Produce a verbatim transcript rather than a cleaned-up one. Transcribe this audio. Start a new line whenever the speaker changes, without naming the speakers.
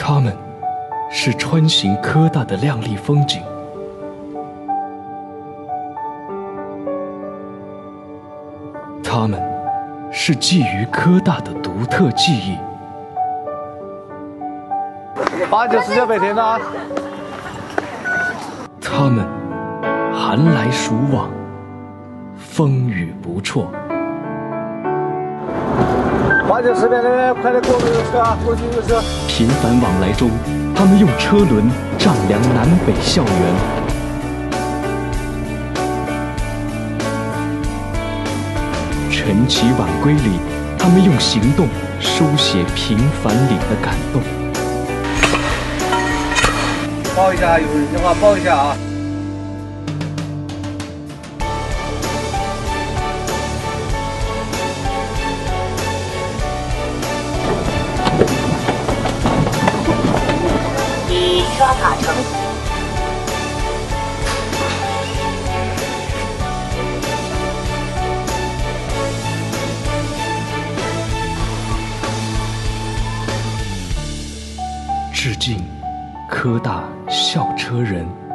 他们是穿行科大的亮丽风景，他们是觊觎科大的独特记忆。
八九十九百天了啊！
他们寒来暑往，风雨不辍。
八九十边那边快点过去有车啊，过去有车。
频繁往来中，他们用车轮丈量南北校园。晨起晚归里，他们用行动书写平凡里的感动。
报一下，有人的话报一下啊。
已刷卡成功。
致敬科大校车人。